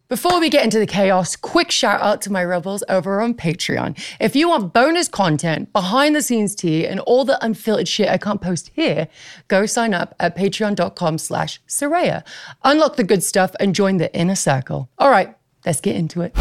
Before we get into the chaos, quick shout out to my rebels over on Patreon. If you want bonus content, behind the scenes tea, and all the unfiltered shit I can't post here, go sign up at patreon.com/Soraya. Unlock the good stuff and join the inner circle. All right, let's get into it.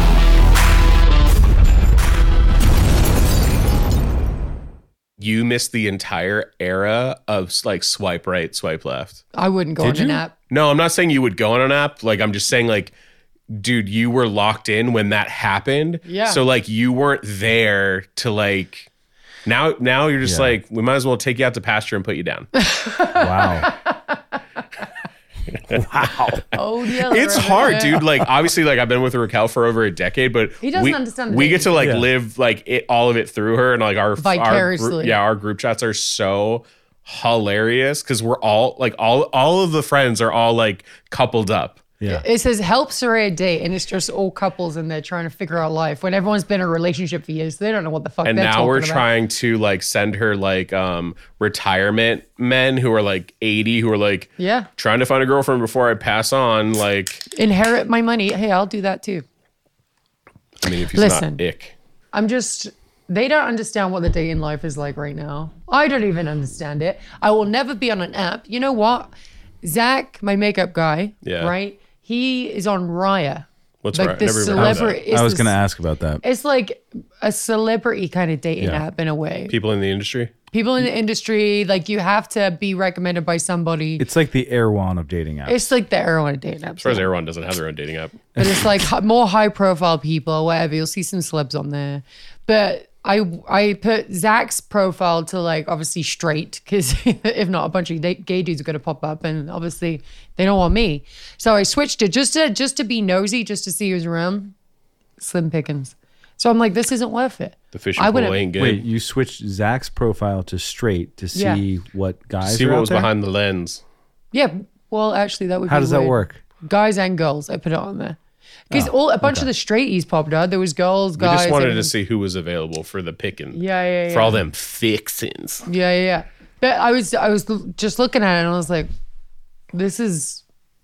You missed the entire era of like swipe right, swipe left. I wouldn't go on an app. No, I'm not saying you would go on an app. Like, I'm just saying, like, dude, you were locked in when that happened. Yeah. So like you weren't there to like now you're just like, we might as well take you out to pasture and put you down. Wow. Wow. Oh, yeah. It's hard, dude. Like, obviously, like I've been with Raquel for over a decade, but He doesn't understand we get to like Yeah. live like all of it through her, and like our Vicariously. our group chats are so hilarious because we're all like all of the friends are all like coupled up. Yeah. It says help Soraya date, and it's just all couples and they're trying to figure out life when everyone's been in a relationship for years. They don't know what the fuck And they're now talking we're about. trying to like send her like retirement men who are like 80 who are like Yeah. trying to find a girlfriend before I pass on. Like, Inherit my money. Hey, I'll do that too. I mean, if he's Listen. not ick. They don't understand what the dating life is like right now. I don't even understand it. I will never be on an app. You know what? Zach, my makeup guy, Yeah. right? He is on Raya. What's Like right? this Never even heard of celebrity. that. I was going to ask about that. It's like a celebrity kind of dating Yeah. app in a way. People in the industry. People in the industry, like you have to be recommended by somebody. It's like the Erewhon of dating apps. It's like the Erewhon dating app. As far as everyone doesn't have their own dating app. But it's like more high profile people or whatever. You'll see some celebs on there. But I put Zach's profile to like obviously straight because if not, a bunch of gay dudes are going to pop up and obviously they don't want me. So I switched it just to be nosy, just to see who's around. Slim pickings. So I'm like, this isn't worth it. The fishing pool ain't good. Wait, you switched Zach's profile to straight to see what guys See are what out was there? behind the lens. Yeah. Well, actually, that would How be does that weird. work? Guys and girls. I put it on there. Because a bunch of the straighties popped out. There was girls, We guys. just wanted and- to see who was available for the picking. Yeah. For all them fixins. Yeah. But I was just looking at it and I was like, this is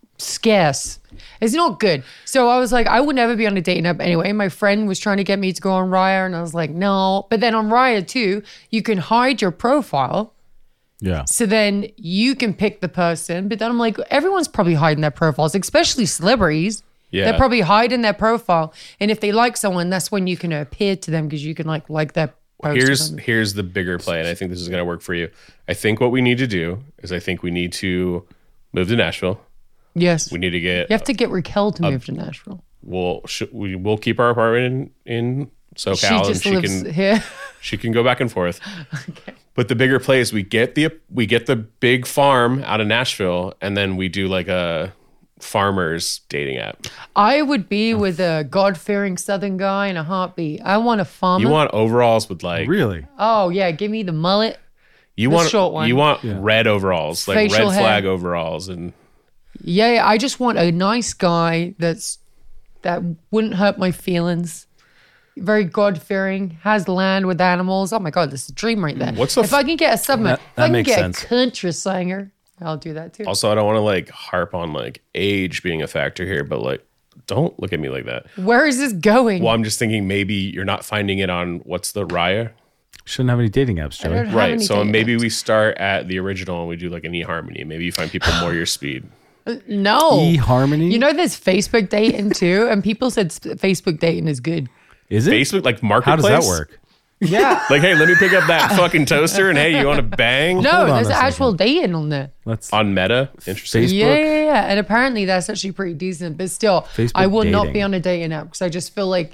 scarce. It's not good. So I was like, I would never be on a dating app anyway. My friend was trying to get me to go on Raya and I was like, no. But then on Raya too, you can hide your profile. Yeah. So then you can pick the person. But then I'm like, everyone's probably hiding their profiles, especially celebrities. Yeah. They're probably hiding their profile. And if they like someone, that's when you can appear to them because you can like their post. or something. Here's the bigger play, and I think this is gonna work for you. I think what we need to do is I think we need to move to Nashville. Yes. We need to get You have to get Raquel to move to Nashville. we'll keep our apartment in SoCal She just and lives here. she can go back and forth. Okay. But the bigger play is we get the big farm out of Nashville and then we do like a farmers dating app. I would be with a God-fearing Southern guy in a heartbeat. I want a farmer. You want overalls with like Really? Oh, yeah. Give me the mullet. you the want short one. you want red overalls, like Facial red hair. flag overalls and Yeah, I just want a nice guy that wouldn't hurt my feelings. Very God-fearing, has land with animals. Oh my God, this is a dream right there. If I can get a submarine, if I can makes get sense. a country singer, I'll do that too. also I don't want to like harp on like age being a factor here, but like don't look at me like that. Where is this going? Well, I'm just thinking maybe you're not finding it on what's the Raya? Shouldn't have any dating apps, I don't Joey. have Right. any So dating maybe apps. we start at the original and we do like an eHarmony. Maybe you find people more your speed. No. eHarmony? You know, there's Facebook dating too, and people said Facebook dating is good. Is it? Facebook, like How marketplace. does that work? Yeah. Like, hey, let me pick up that fucking toaster and hey, you want to bang? No, Hold on there's a actual dating on there. Let's On Meta? Interesting. Facebook? Yeah. And apparently that's actually pretty decent. But still, Facebook I will not dating. be on a dating app because I just feel like,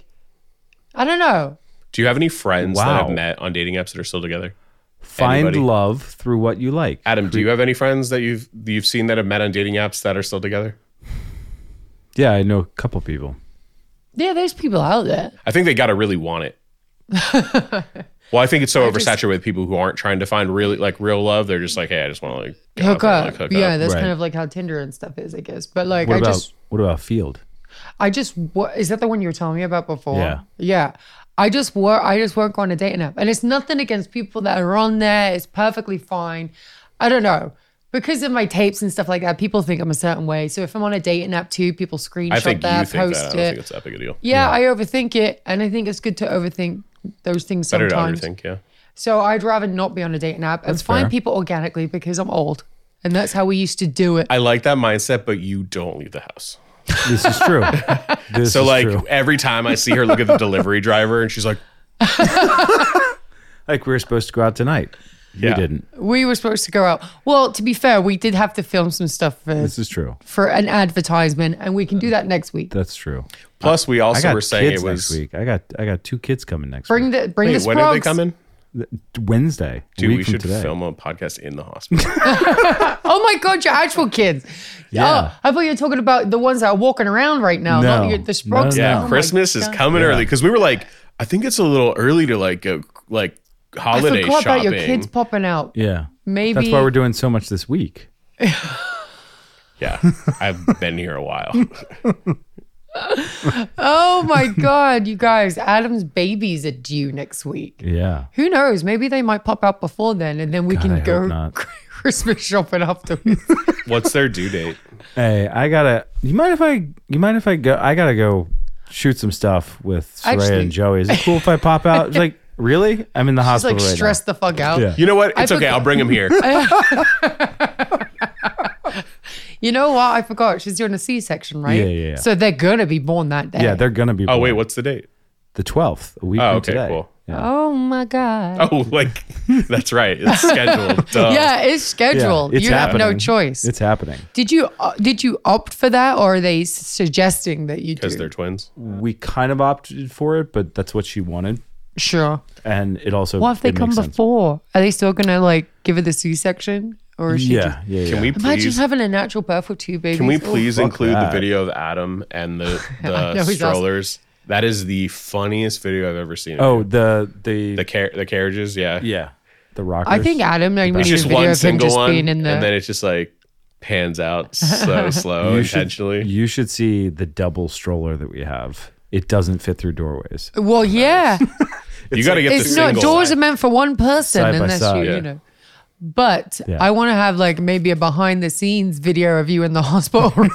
I don't know. Do you have any friends that Wow. have met on dating apps that are still together? find Anybody? love through what you like. Adam, do you have any friends that you've seen that have met on dating apps that are still together? Yeah, I know a couple people. Yeah, there's people out there. I think they got to really want it. Well, I think it's so oversaturated with people who aren't trying to find real love. They're just like, hey, I just want to like go Hook out up. and, like, hook Yeah, up. that's Right. kind of like how Tinder and stuff is, I guess. But like, What about Field? is that the one you were telling me about before? Yeah. Yeah. I just won't go on a dating app. And it's nothing against people that are on there. It's perfectly fine. I don't know. because of my tapes and stuff like that, people think I'm a certain way. So if I'm on a dating app too, people screenshot I think that, you think post that. I don't it. think it's that big a deal. Yeah, I overthink it, and I think it's good to overthink those things Better sometimes. to overthink, yeah. So I'd rather not be on a dating app and That's find fair. people organically because I'm old, and that's how we used to do it. I like that mindset, but you don't leave the house. This is true. This So is like true. every time I see her look at the delivery driver and she's like, Like we were supposed to go out tonight. We Yeah. didn't. We were supposed to go out. Well, to be fair, we did have to film some stuff This is true. for an advertisement, and we can do that next week. That's true. plus we I also got were saying it kids was next week. I got 2 kids coming next Bring week. the Wait, when are they Sprogs. coming? Wednesday. a Dude, week we from should today. film a podcast in the hospital. Oh my god, your actual kids. Yeah. Oh, I thought you were talking about the ones that are walking around right now, No. not the Sprogs. No, Yeah, no. Oh my Christmas is God. coming early because we were like, I think it's a little early to like go like I holiday forgot shopping. about your kids popping out. Yeah. Maybe That's why we're doing so much this week. Yeah, I've been here a while. Oh my god, you guys, Adam's babies are due next week. Yeah. Who knows? Maybe they might pop out before then, and then we God, I can hope go not. Christmas shopping afterwards. What's their due date? Hey, I gotta. You mind if I go? I gotta go shoot some stuff with Soraya Actually- and Joey. Is it cool if I pop out? It's like, really? I'm in the Just hospital like right stress the fuck out. Yeah. You know what? I It's okay. forgot- I'll bring him here. You know what? I forgot. She's doing a C-section, right? Yeah. So they're gonna be born that day. now. Yeah, they're gonna be. Oh born. wait, what's the date? The 12th, a week Oh, from okay, today. cool. Yeah. Oh my god. Oh, like that's right. It's scheduled. Duh. Yeah, it's scheduled. Yeah, it's you have no happening. choice. It's happening. Did you opt for that, or are they suggesting that you do? Because they're twins. We kind of opted for it, but that's what she wanted, Sure. and it also. What if they it come makes sense. before? Are they still gonna like give her the C-section, or is she Yeah, just- yeah. Can we Imagine please? having a natural birth with 2 babies. Can we Oh, please fuck include that. the video of Adam and I know the he's strollers? That is the funniest video I've ever seen. Oh, the the carriages. Yeah. yeah, the rockers. I think Adam. I mean, It's a just video one of him single just one, being in the. and then it just like pans out so slow You should- intentionally. You should see the double stroller that we have. It doesn't fit through doorways. well, yeah. You got to get the It's not single. doors are meant for one person, Side by unless side. you Yeah. know. But Yeah. I want to have like maybe a behind the scenes video of you in the hospital room.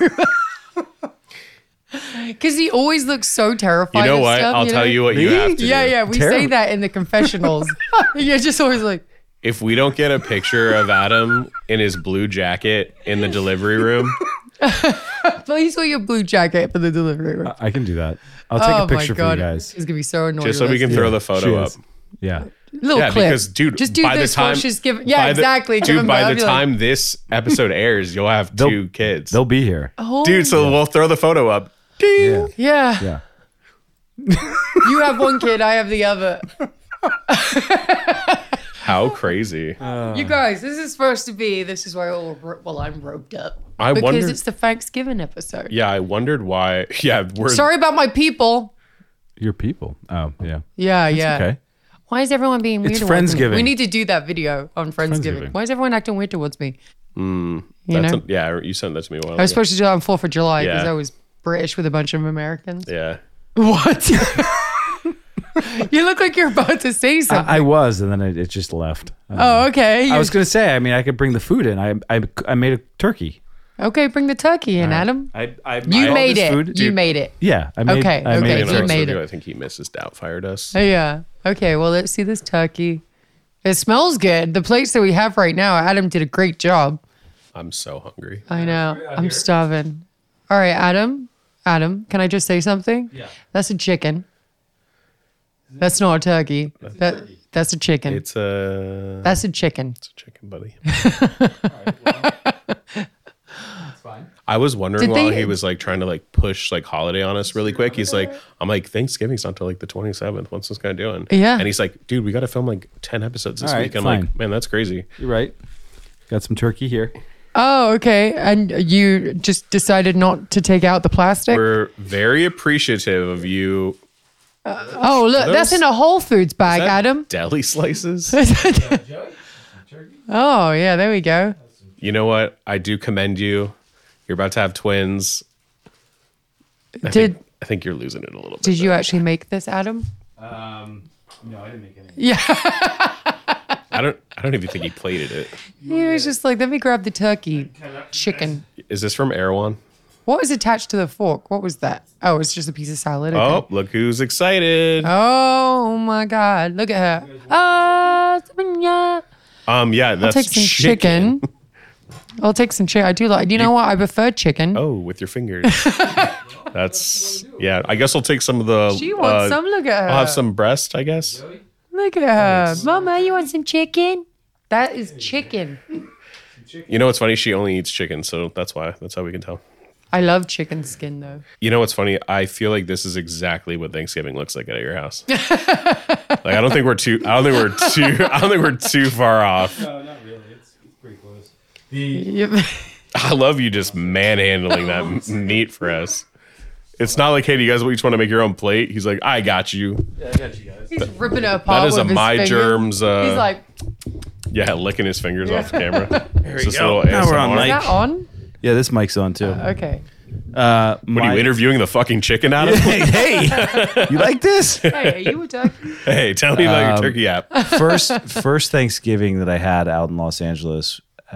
Because he always looks so terrified. You know of what? stuff, I'll tell you what you Me? have to Yeah, do. yeah. We say Terrible. that in the confessionals. You're just always like, If we don't get a picture of Adam in his blue jacket in the delivery room, please wear your blue jacket for the delivery room. I can do that. I'll take Oh a picture my for God. you guys. He's gonna be so annoyed. just so with we us. can throw the photo She up. is. Yeah. little Yeah, clip. because dude, just do by this the time while she's giving. Yeah, exactly. Give Dude, him by I'll the be like, time this episode airs, you'll have They'll- 2 kids. They'll be here. oh, Dude, so we'll throw the photo up. Ding. Yeah. yeah. Yeah. You have one kid, I have the other. How crazy. You guys, this is supposed to be. This is why I'm roped up. I because wonder- it's the Thanksgiving episode. Yeah, I wondered why. Yeah, we're Sorry about my people. Your people. Oh, yeah. Yeah, yeah. Okay. Why is everyone being weird? It's towards me? Friendsgiving. We need to do that video on Friendsgiving. Friendsgiving. Why is everyone acting weird towards me? You that's know? yeah, you sent that to me a while I ago. was supposed to do it on 4th of July because Yeah. I was British with a bunch of Americans. Yeah. What? You look like you're about to say something. I was, and then it just left. Oh, okay. I was going to say, I mean, I could bring the food in. I made a turkey. Okay, bring the turkey in, Adam. I You all made this it. food. You made it. Yeah. I made, Okay, I okay, made Being it. you honest made with it. you, I think he Mrs. Doubtfired us. Yeah. Okay, well, let's see this turkey. It smells good. The plates that we have right now, Adam did a great job. I'm so hungry. I know. I'm starving. All right, Adam. Adam, can I just say something? Yeah. That's a chicken. That's not a turkey. That's a chicken. It's a That's a chicken. chicken, buddy. I was wondering Did while they- he was like trying to like push like holiday on us really quick. He's like, I'm like, Thanksgiving's not till like the 27th. What's this guy doing? Yeah. And he's like, dude, we got to film like 10 episodes this All right, week. I'm fine. like, man, that's crazy. You're right. Got some turkey here. Oh, okay. And you just decided not to take out the plastic? We're very appreciative of you. Oh, look, that's those- in a Whole Foods bag, Is that Adam. Deli slices. Oh, yeah, there we go. You know what? I do commend you. You're about to have twins. I think you're losing it a little bit. Did you actually make this, Adam? No, I didn't make any. Yeah. I don't even think he plated it. He was just like, let me grab the turkey chicken. Is this from Erewhon? What was attached to the fork? What was that? Oh, it's just a piece of salad. Okay. Oh, look who's excited. Oh my God. Look at her. Yeah, that's I'll take some chicken. I'll take some chicken. I do like, you know what? I prefer chicken. Oh, with your fingers. That's, yeah. I guess I'll take some of the. She wants some. Look at her. I'll have some breast, I guess. Look at her. Mama, you want some chicken? That is chicken. You know what's funny? She only eats chicken, so that's why. That's how we can tell. I love chicken skin though. You know what's funny? I feel like this is exactly what Thanksgiving looks like at your house. Like I don't think we're too far off. No, not really. It's pretty close. Yep. I love you just manhandling that meat for us. It's not like, hey, do you guys each want to make your own plate? He's like, I got you. Yeah, I got you guys. He's ripping it apart. That is with a his my fingers. germs. He's like, Yeah, licking his fingers off the camera. There you go. Now we're on is mic. that on? Yeah, this mic's on too. Okay. What are you interviewing the fucking chicken out of? Hey, you like this? Hey, are you a turkey? Hey, tell me about your turkey app. First Thanksgiving that I had out in Los Angeles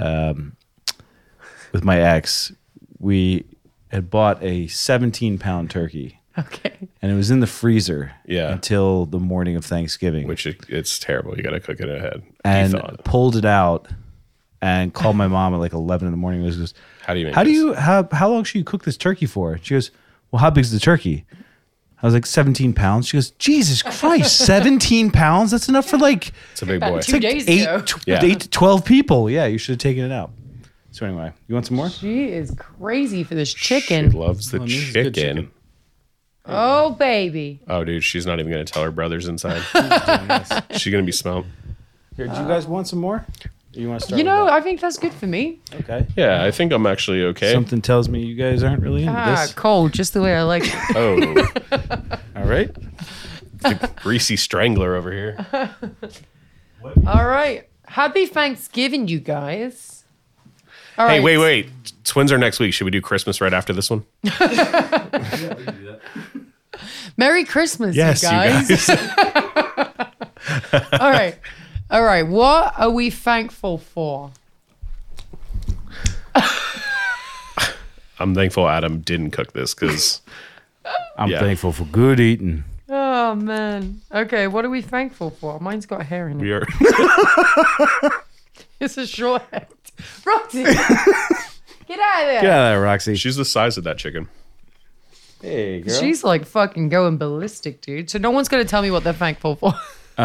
with my ex, we had bought a 17-pound turkey. Okay. And it was in the freezer Yeah. until the morning of Thanksgiving. Which it's terrible. You got to cook it ahead. And Defawn it. pulled it out and called my mom at like 11 in the morning. Goes, How do you make how do this? you how long should you cook this turkey for? She goes, well, how big's the turkey? I was like, 17 pounds. She goes, Jesus Christ, 17 pounds? That's enough for like It's a big About boy. 2 days ago. Yeah. 8 to 12 people. Yeah, you should have taken it out. So anyway, you want some more? She is crazy for this She chicken. loves the this is good chicken. chicken. Oh, baby. Oh, dude, she's not even going to tell her brothers inside. She's going to be smelt. Here, do you guys want some more? Or you want to start? You know, with I think that's good for me. that? Okay. Yeah, I think I'm actually okay. Something tells me you guys aren't really into this. Cold, just the way I like it. Oh, All right. the greasy strangler over here. All right. Happy Thanksgiving, you guys. All Hey, right. wait. Twins are next week. Should we do Christmas right after this one? Merry Christmas, Yes, you you guys. All right. All right. What are we thankful for? I'm thankful Adam didn't cook this because I'm Yeah. thankful for good eating. Oh, man. Okay. What are we thankful for? Mine's got hair in it. we are. It's a short head. Roxy, get out of there. Get out of there, Roxy. She's the size of that chicken. Hey, girl. She's like fucking going ballistic, dude. So no one's going to tell me what they're thankful for.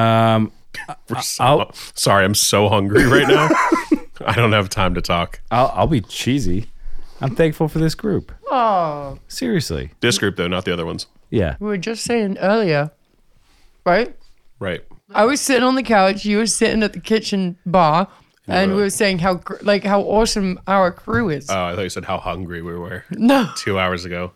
Sorry, I'm so hungry right now. I don't have time to talk. I'll be cheesy. I'm thankful for this group. Oh, Seriously. This group, though, not the other ones. Yeah. we were just saying earlier, right? Right. I was sitting on the couch. You were sitting at the kitchen bar, and we were saying how awesome our crew is. Oh, I thought you said how hungry we were No, 2 hours ago.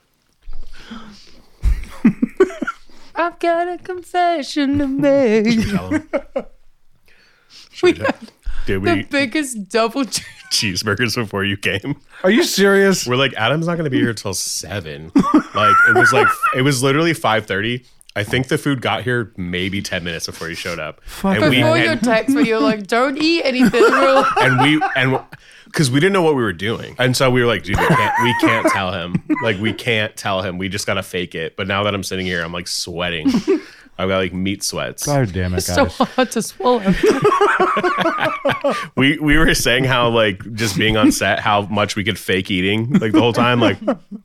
I've got a confession to make. Tell 'em. We Did had the we biggest double. cheeseburgers before you came? Are you serious? We're like, Adam's not going to be here till 7. Like it was literally 5:30. I think the food got here maybe 10 minutes before you showed up. Fuck. And Before your text, when you were like, "Don't eat anything," we were like, because we didn't know what we were doing, and so we were like, dude, we can't tell him. Like, we can't tell him. We just gotta fake it. But now that I'm sitting here, I'm like sweating. I've got like meat sweats. God damn it, it's so guys. hard to swallow. We were saying how like just being on set, how much we could fake eating like the whole time. Like,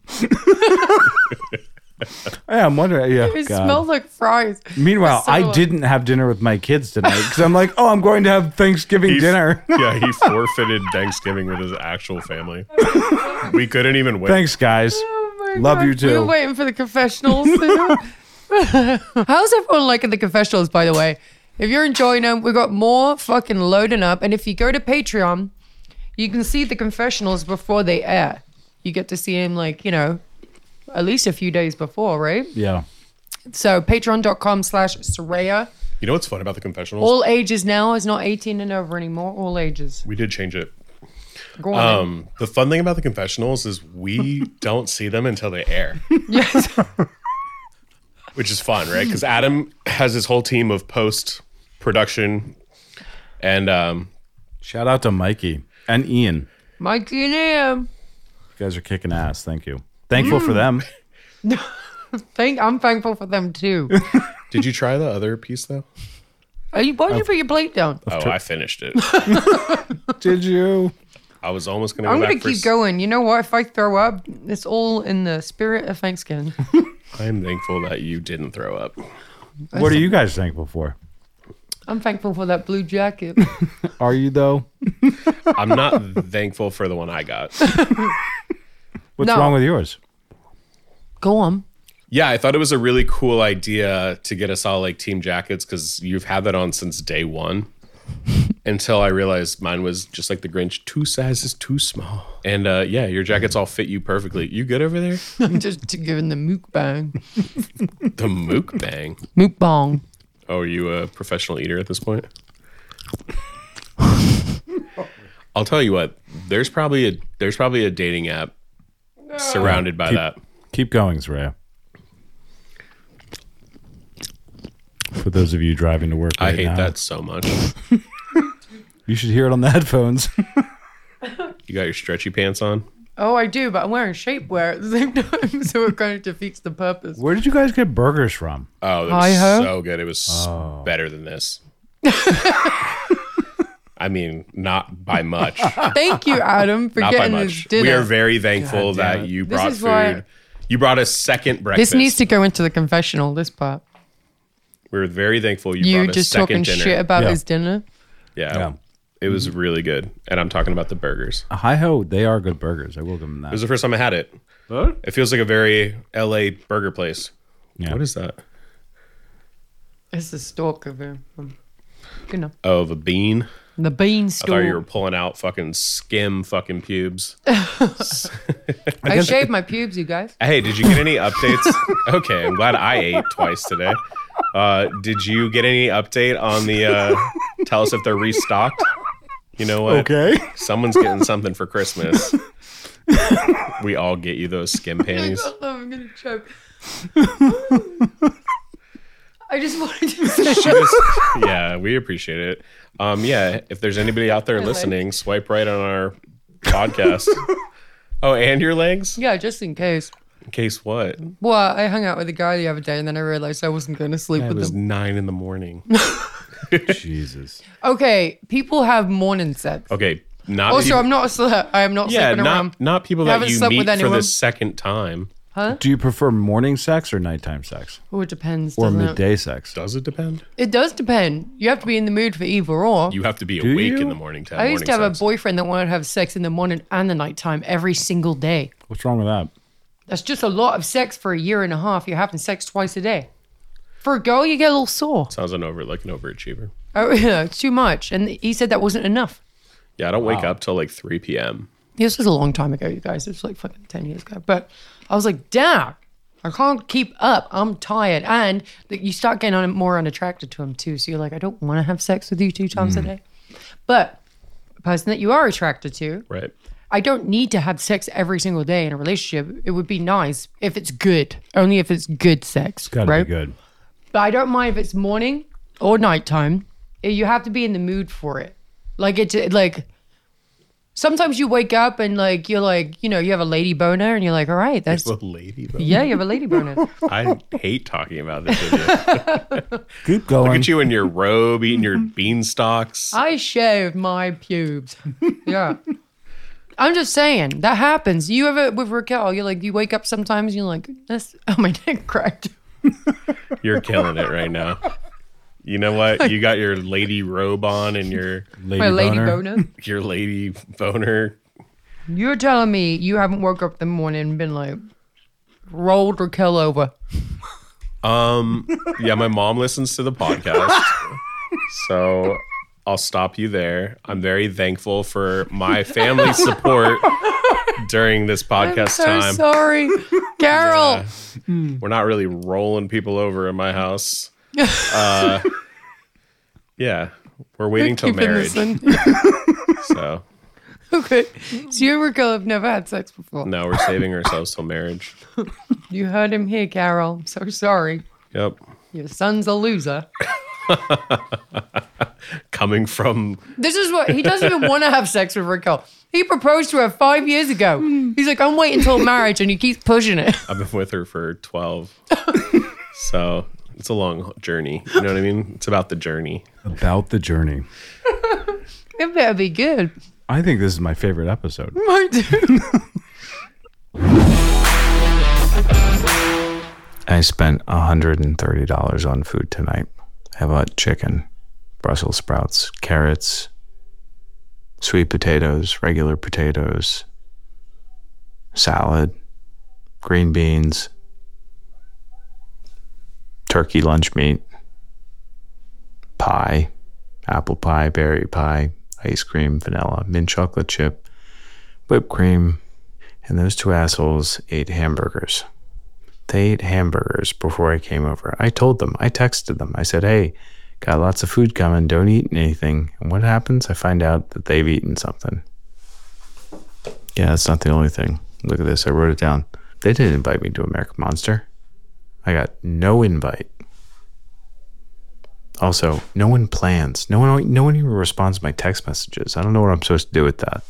Yeah, I'm wondering. Yeah. It God. smelled like fries. Meanwhile, So- I didn't have dinner with my kids tonight because I'm like, oh, I'm going to have Thanksgiving dinner. Yeah, he forfeited Thanksgiving with his actual family. We couldn't even wait. Thanks, guys. Oh my Love God. you too. We were waiting for the confessionals. How's everyone liking the confessionals, by the way? If you're enjoying them, we've got more fucking loading up. And if you go to Patreon, you can see the confessionals before they air. You get to see them like, at least a few days before, right? Yeah. So patreon.com/Soraya. You know what's fun about the confessionals? All ages now. It's not 18 and over anymore. All ages. We did change it. Go on. The fun thing about the confessionals is we don't see them until they air, Yes. which is fun, right? Because Adam has his whole team of post production And Shout out to Mikey and Ian. Mikey and Ian. You guys are kicking ass. Thank you. Thankful for them. I'm thankful for them too. did you try the other piece though? Why did you put your plate down? Oh, I finished it. Did you? I was almost going to I'm go gonna back for keep going. You know what? If I throw up, it's all in the spirit of Thanksgiving. I'm thankful that you didn't throw up. What are you guys thankful for? I'm thankful for that blue jacket. Are you though? I'm not thankful for the one I got. What's No. wrong with yours? Go on. Yeah, I thought it was a really cool idea to get us all like team jackets because you've had that on since day one. Until I realized mine was just like the Grinch, 2 sizes too small. And yeah, your jackets all fit you perfectly. You good over there? I'm just giving the mukbang. The mukbang. Mukbang. Oh, are you a professional eater at this point? I'll tell you what. There's probably a dating app surrounded by that. Keep going, Soraya. For those of you driving to work I right hate now, that so much. you should hear it on the headphones. You got your stretchy pants on? Oh, I do, but I'm wearing shapewear at the same time, so it kind of defeats the purpose. Where did you guys get burgers from? Oh, that Hi-ho? was so good. It was better than this. I mean, not by much. Thank you, Adam, for Not by getting this much. dinner. We are very thankful God damn that it. you This brought is why- food. You brought a second breakfast. This needs to go into the confessional, this part. We're very thankful you You brought a just second talking dinner. shit about Yeah. his dinner. Yeah. It was really good. And I'm talking about the burgers. Hi-ho, they are good burgers. I will give them It was that. the first time I had it. It feels like a very LA burger place. Yeah. What is that? It's the stalk of him. You know, Oh, the bean. the I beanstalk. thought you were pulling out fucking skim fucking pubes. I shaved my pubes, you guys. Hey, did you get any updates? Okay, I'm glad I ate twice today. Did you get any update on the tell us if they're restocked? You know what? Okay. Someone's getting something for Christmas. We all get you those skim panties. I'm gonna choke. I just wanted to say Yeah, we appreciate it. Yeah, if there's anybody out there listening, swipe right on our podcast. Oh, and your legs? yeah, just in case. In case what? Well, I hung out with a guy the other day, and then I realized I wasn't going to sleep It with was him. 9 a.m. Jesus. Okay, people have morning sex. Okay, not Also, people, I'm not a slut. I am not yeah, sleeping around. not people that Haven't you slept meet with for anyone. the second time. Do you prefer morning sex or nighttime sex? Oh, it depends. Or doesn't it? midday sex? Does it depend? It does depend. You have to be in the mood for either or. You have to be Do awake you? in the morning to have I used to have morning a sex. boyfriend that wanted to have sex in the morning and the nighttime every single day. What's wrong with that? That's just a lot of sex for a year and a half. You're having sex twice a day. For a girl, you get a little sore. Sounds like an overachiever. Oh, yeah, it's too much. And he said that wasn't enough. Yeah, I don't wake up till like 3 p.m. This was a long time ago, you guys. It was like fucking 10 years ago. But I was like, damn, I can't keep up. I'm tired. And you start getting more unattracted to him too. So you're like, I don't want to have sex with you 2 times a day. But the person that you are attracted to, Right. I don't need to have sex every single day in a relationship. It would be nice if it's good, only if it's good sex. Gotta right? be good. But I don't mind if it's morning or nighttime. You have to be in the mood for it. Like it's like sometimes you wake up and like you're like, you know, you have a lady boner and you're like, all right, that's The lady. Though. yeah, you have a lady boner. I hate talking about this with you. Keep going. Look at you in your robe, eating your beanstalks. I shaved my pubes. Yeah. I'm just saying that happens. You ever with Raquel? You're like, you wake up sometimes. You're like, this. Oh, my neck cracked. You're killing it right now. You know what? You got your lady robe on and your Lady My lady boner. boner. lady boner. You're telling me you haven't woke up in the morning and been like, rolled Raquel over. Yeah, my mom listens to the podcast. So I'll stop you there. I'm very thankful for my family's support during this I'm podcast so time. sorry, Carol. We're not really rolling people over in my house. Yeah, we're waiting till Keeping marriage. this in. So Okay. So you and Raquel have never had sex before. no, we're saving ourselves till marriage. You heard him here, Carol. I'm so sorry. Yep. Your son's a loser. Coming from This is what he doesn't even want to have sex with Raquel. He proposed to her 5 years ago. He's like, I'm waiting until marriage, and he keeps pushing it. I've been with her for 12. So it's a long journey. You know what I mean? It's about the journey. About the journey. It better be good. I think this is my favorite episode. Mine too. I spent $130 on food tonight. I bought chicken, Brussels sprouts, carrots, sweet potatoes, regular potatoes, salad, green beans, turkey lunch meat, pie, apple pie, berry pie, ice cream, vanilla, mint chocolate chip, whipped cream, and those two assholes ate hamburgers. They ate hamburgers before I came over. I told them, I texted them. I said, hey, got lots of food coming. Don't eat anything. And what happens? I find out that they've eaten something. Yeah, that's not the only thing. Look at this. I wrote it down. They didn't invite me to American Monster. I got no invite. Also, no one plans. No one even responds to my text messages. I don't know what I'm supposed to do with that.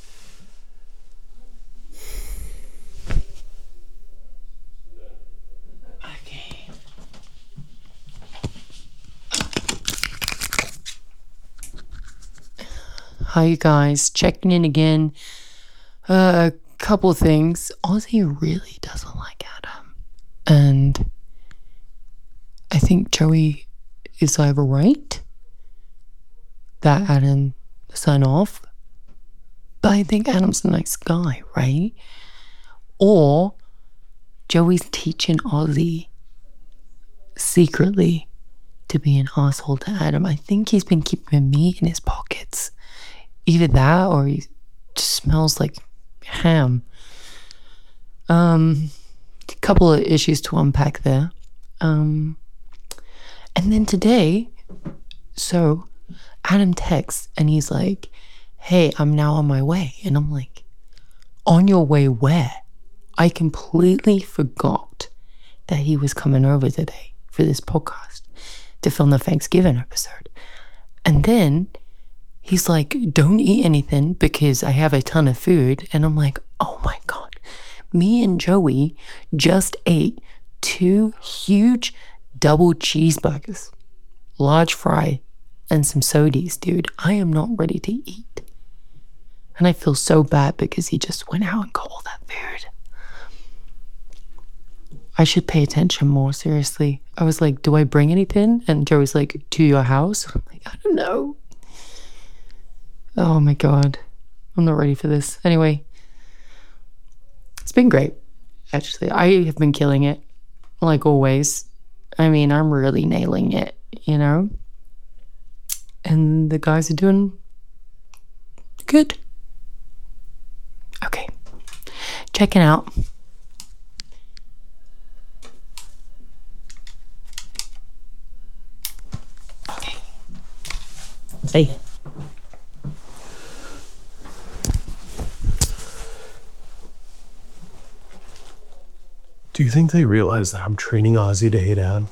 Hi, you guys. Checking in again. A couple things. Ozzy really doesn't like Adam. And I think Joey is either right that Adam sign off. But I think Adam's a nice guy, right? Or Joey's teaching Ozzy secretly to be an asshole to Adam. I think he's been keeping meat in his pockets. Either that or he just smells like ham. A couple of issues to unpack there. And then today, so Adam texts and he's like, hey, I'm now on my way. And I'm like, on your way where? I completely forgot that he was coming over today for this podcast to film the Thanksgiving episode. And then he's like, don't eat anything because I have a ton of food. And I'm like, oh my God. Me and Joey just ate 2 huge double cheeseburgers, large fry, and some sodies, dude. I am not ready to eat. And I feel so bad because he just went out and got all that food. I should pay attention more, seriously. I was like, do I bring anything? And Joey's like, to your house? I'm like, I don't know. Oh my God. I'm not ready for this. Anyway, it's been great, actually. I have been killing it, like always. I mean, I'm really nailing it, you know? And the guys are doing good. Okay. Checking out. Okay. Hey. Do you think they realize that I'm training Ozzy to hate Adam?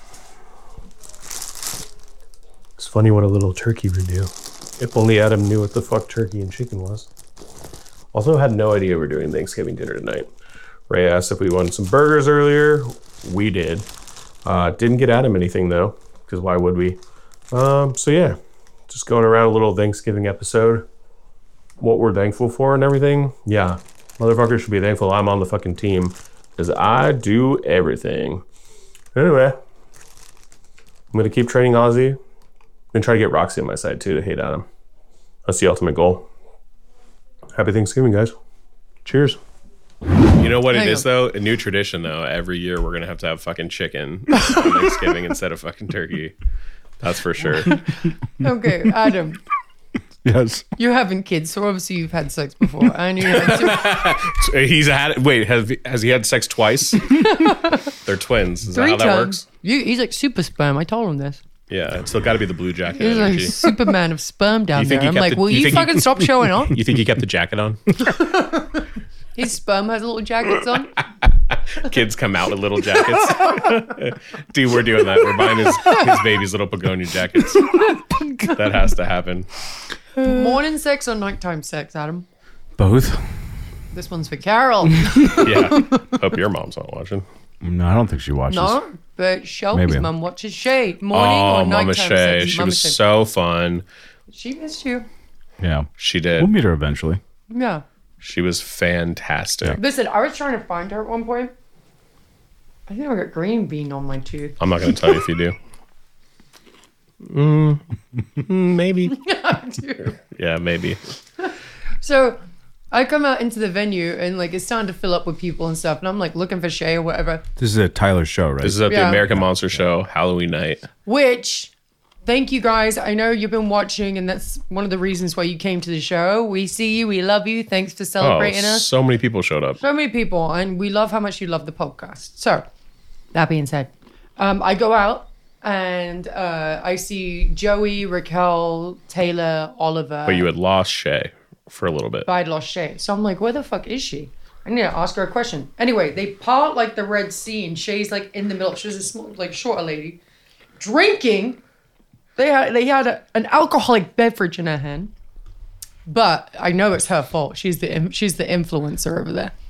It's funny what a little turkey would do. If only Adam knew what the fuck turkey and chicken was. Also had no idea we're doing Thanksgiving dinner tonight. Ray asked if we wanted some burgers earlier. We did. Didn't get Adam anything though, because why would we? So yeah, just going around a little Thanksgiving episode. What we're thankful for and everything. Yeah, motherfuckers should be thankful I'm on the fucking team. Because I do everything. Anyway, I'm going to keep training Ozzy. I'm going to try to get Roxy on my side too to hate Adam. That's the ultimate goal. Happy Thanksgiving, guys. Cheers. You know what it is, though? A new tradition, though. Every year we're going to have fucking chicken on Thanksgiving instead of fucking turkey. That's for sure. Okay, Adam. Yes. You're having kids, so obviously you've had sex before. And you had Has he had sex twice? They're twins. Is that 3 how that times. works? He's like super sperm. I told him this. Yeah, it's still got to be the blue jacket He's like energy. Superman of sperm down You think there. he I'm kept like, the- will you you think he- fucking stop showing off? You think he kept the jacket on? His sperm has little jackets on. Kids come out with little jackets. Dude, we're doing that. We're buying his baby's little begonia jackets. That has to happen. Morning sex or nighttime sex, Adam? Both. This one's for Carol. Yeah. Hope your mom's not watching. No, I don't think she watches. No, but Shelby's Maybe. mum watches Shay. Morning Oh, or nighttime Mama Shay. sex? She Mama was Shay. so fun. She missed you. Yeah. She We'll did. meet her eventually. Yeah. She was fantastic. Listen, I was trying to find her at one point. I think I got green bean on my tooth. I'm not going to tell you if you do. Maybe. Dude. Yeah, maybe. So I come out into the venue and like it's starting to fill up with people and stuff. And I'm like looking for Shay or whatever. This is a Tyler show, right? This is at the Yeah. American Monster Show, Halloween night. Which, thank you guys. I know you've been watching, and that's one of the reasons why you came to the show. We see you. We love you. Thanks for Oh, celebrating us. so many people showed up. So many people, and we love how much you love the podcast. So, that being said, I go out and I see Joey, Raquel, Taylor, Oliver. But you had lost Shay for a little bit. I'd lost Shay. So I'm like, where the fuck is she? I need to ask her a question. Anyway, they part like the Red Sea, and Shay's like in the middle. She's a small, like shorter lady, drinking. They had an alcoholic beverage in her hand, but I know it's her fault. She's the influencer over there.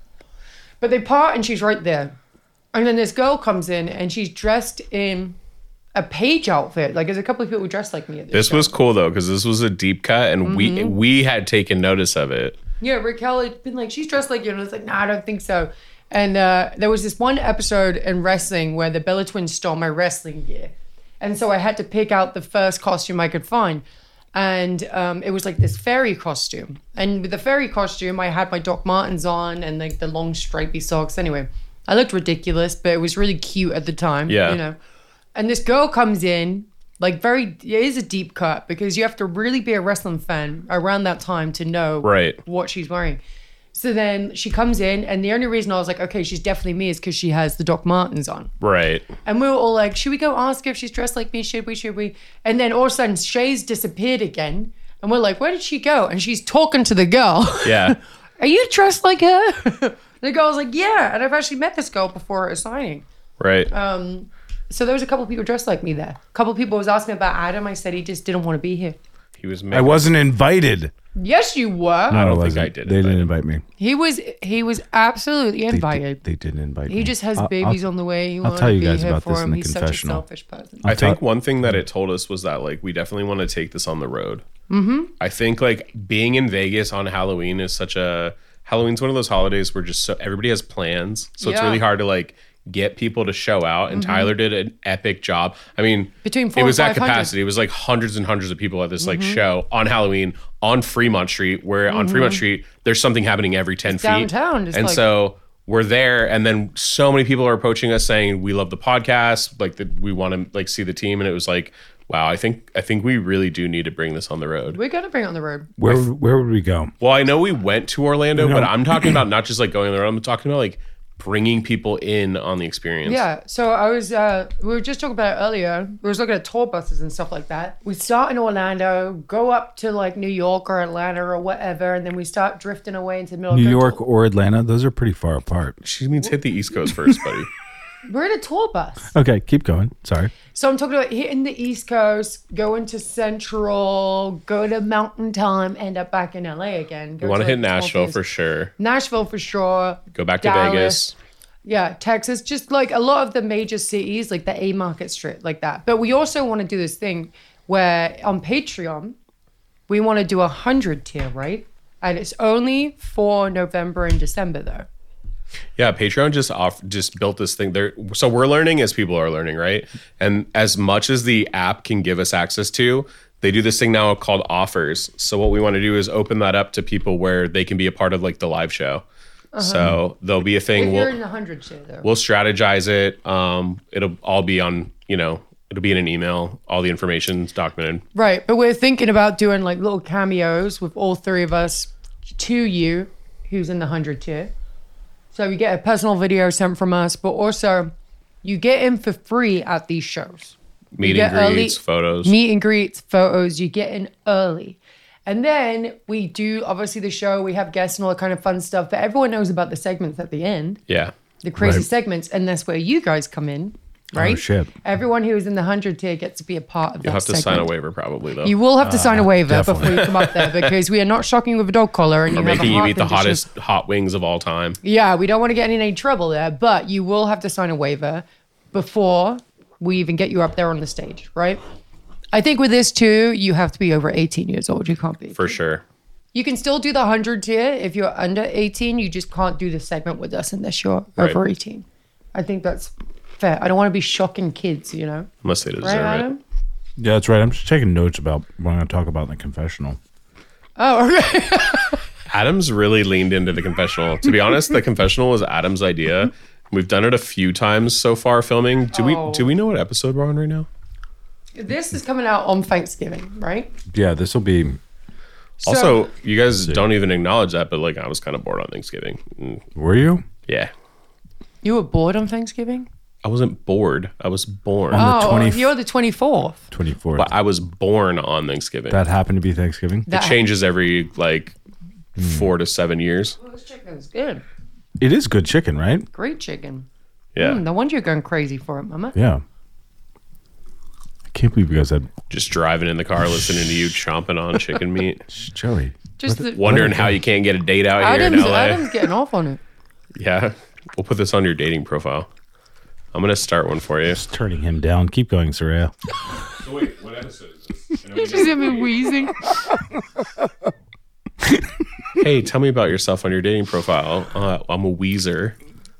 But they part, and she's right there. And then this girl comes in, and she's dressed in a page outfit. Like there's a couple of people dressed like me at This was cool though, because this was a deep cut, and we had taken notice of it. Yeah, Raquel had been like, she's dressed like you. And I was like, nah, I don't think so. And there was this one episode in wrestling where the Bella Twins stole my wrestling gear. And so I had to pick out the first costume I could find. And it was like this fairy costume. And with the fairy costume, I had my Doc Martens on and like the long stripy socks. Anyway, I looked ridiculous, but it was really cute at the time. Yeah. You know. And this girl comes in, like it is a deep cut because you have to really be a wrestling fan around that time to know Right. what she's wearing. So then she comes in, and the only reason I was like, okay, she's definitely me is because she has the Doc Martens on. Right. And we were all like, should we go ask her if she's dressed like me? Should we? And then all of a sudden, Shay's disappeared again. And we're like, where did she go? And she's talking to the girl. Yeah. Are you dressed like her? The girl's like, yeah. And I've actually met this girl before at a signing. Right. So there was a couple of people dressed like me there. A couple of people was asking me about Adam. I said he just didn't want to be here. He was. I wasn't invited. Yes, you were. I don't think wasn't. I did They invite didn't him. invite me. He was absolutely invited. They didn't invite me. He just has babies on the way. You I'll want tell to you be guys here about for this in him. the He's such a confessional. selfish person. I think one thing that it told us was that like we definitely want to take this on the road. Mm-hmm. I think like being in Vegas on Halloween is Halloween's one of those holidays where just everybody has plans, so it's Yeah. really hard to like get people to show out. And Tyler did an epic job. I mean, Between it 400 was and at 500. capacity. It was like hundreds and hundreds of people at this like show on Halloween on Fremont Street. Where on Fremont Street there's something happening every 10 feet downtown, it's and like- so we're there, and then so many people are approaching us saying we love the podcast, like that we want to like see the team, and it was like, wow, I think we really do need to bring this on the road. We're gonna bring it on the road. Where would we go? Well, I know we went to Orlando, but I'm talking about not just like going on the road. I'm talking about like bringing people in on the experience. Yeah. So we were just talking about it earlier. We was looking at tour buses and stuff like that. We start in Orlando, go up to like New York or Atlanta or whatever, and then we start drifting away into the middle New of York or Atlanta? Those are pretty far apart. She means hit the East Coast first, buddy. We're in a tour bus. Okay, keep going. Sorry. So I'm talking about hitting the East Coast, going to Central, go to Mountain Time, end up back in LA again. We want to hit Nashville for sure. Nashville for sure. Go back to Dallas. Vegas. Yeah, Texas, just like a lot of the major cities, like the A Market Strip, like that. But we also want to do this thing where on Patreon, we want to do 100 tier, right? And it's only for November and December, though. Yeah, Patreon just built this thing there. So we're learning as people are learning, right? And as much as the app can give us access to, they do this thing now called offers. So what we want to do is open that up to people where they can be a part of like the live show. So there'll be a thing. If you're in the 100 tier, though. We'll strategize it. It'll all be on, it'll be in an email. All the information's documented. Right, but we're thinking about doing like little cameos with all three of us to you, who's in the 100 tier. So you get a personal video sent from us, but also you get in for free at these shows. Meet get and greets, photos. Meet and greets, photos. You get in early. And then we do, obviously, the show. We have guests and all that kind of fun stuff. But everyone knows about the segments at the end, Yeah. the crazy Right. segments. And that's where you guys come in, right? Oh, shit. Everyone who is in the 100 tier gets to be a part of You'll that have to segment. sign a waiver probably though. You will have to sign a waiver definitely. before you come up there because we are not shocking you with a dog collar and or you have making a you heart eat the condition. hottest hot wings of all time. Yeah, we don't want to get in any trouble there, but you will have to sign a waiver before we even get you up there on the stage, right? I think with this too, you have to be over 18 years old. You can't be. For sure. You can still do the 100 tier if you're under 18. You just can't do the segment with us unless you're Right. over 18. I think that's fair. I don't want to be shocking kids, you know? Unless they deserve Right, it. Adam? Yeah, that's right. I'm just taking notes about what I'm going to talk about in the confessional. Oh, okay. Adam's really leaned into the confessional. To be honest, the confessional was Adam's idea. We've done it a few times so far filming. Do we know what episode we're on right now? This is coming out on Thanksgiving, right? Yeah, this will be. Also, you guys don't even acknowledge that, but like I was kind of bored on Thanksgiving. Were you? Yeah. You were bored on Thanksgiving? I wasn't bored. I was born. On the Oh, 20 you're the 24th. 24th. But I was born on Thanksgiving. That happened to be Thanksgiving. It changes every like 4 to 7 years. This chicken's good. It is good chicken, right? Great chicken. Yeah. No wonder you're going crazy for it, Mama. Yeah. I can't believe you guys had Just driving in the car listening to you chomping on chicken meat. Joey. Just the, Wondering how you can't get a date out here in LA. Adam's getting off on it. Yeah. We'll put this on your dating profile. I'm going to start one for you. Just turning him down. Keep going, Soraya. So wait, what episode is this? Just him and wheezing. Hey, tell me about yourself on your dating profile. I'm a Weezer.